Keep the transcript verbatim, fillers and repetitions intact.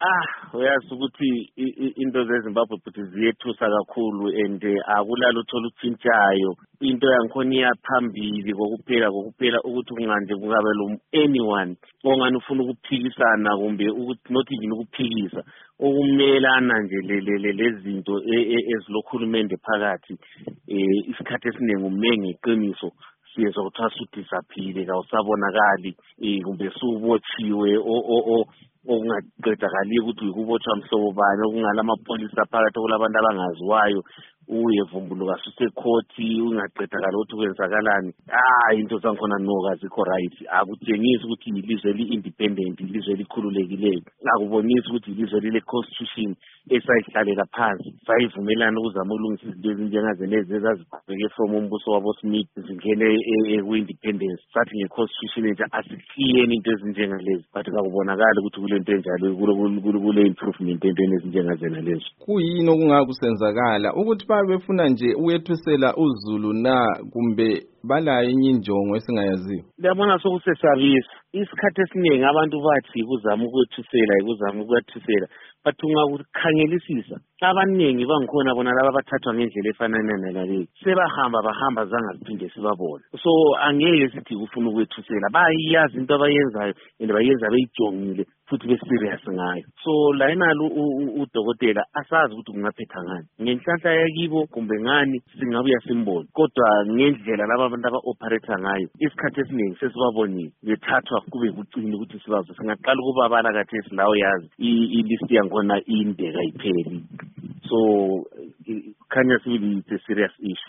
Ah, uyazi ukuthi into zeZimbabwe futhi ziyethusa kakhulu and akulalo uthola uthintshayo. Into yangikhona iyaphambili kokuphela kokuphela ukuthi kunganje kungabe lo anyone ongani ufuna ukuphikisana kumbe ukuthi not even ukuphikisa okumelana nje lele lezinto ezilokhulumende phakathi eh isikhathi esiningi umenge iqiniso siyezwa ukuthi udisaphile kawusabonakali eh kumbe subotshiwe o o okungaqedakali ukuthi ukubotshwa mhlobo bani okungalamapolisa phakathi kulabantu abangaziwayo uyevumbuluka susekhoti ungaqedakala ukuthi kwenzakalani. Ah, into zankhona no azikho right. Akutshengisi ukuthi ilizwe li-independent, ilizwe elikhululekileyo. Akubonisi ukuthi ilizwe lile constitution esayihlalela phansi sayivumelana ukuzama ukulungisa izinto ezinjengaze lezi ezaziqhubeke from umbuso wabo Smith zingene ku-independence. Sathi nge-constitution entsha asikhiyeni into ezinjengalezi, but kakubonakali ukuthi kule nto enjalo kule improvement entweni ezinjengazena lezo. Kuyini okungakusenzakala ukuthi befuna nje uyethusela uZulu na kumbe balayo enye injongo esingayaziyo? Ngiyabona sokusesabisa isikhathi esiningi abantu bathi kuzama ukwethusela ikuzama ukwethusela but ungakukhangelisisa abaningi bangikhona bona laba bathathwa ngendlela efanana nalale sebahamba bahamba zangaziphinde sibabona. So angeke sithi kufuna ukwethusela bayazi into abayenzayo and bayenza beyijongile futhi be serious ngayo. So la inalo udokotela asazi ukuthi kungaphetha ngani ngenhlanhla yakibo kumbe ngani singabuya simbone, kodwa ngendlela laba abantu aba-operate ngayo isikhathi esiningi sesibabonile bethathwa kube kucina ukuthi sibazo singaqala ukubabala kathesi lawo yazi ilist yankhona inde kayipheli. So khanya sibili it's a serious issue.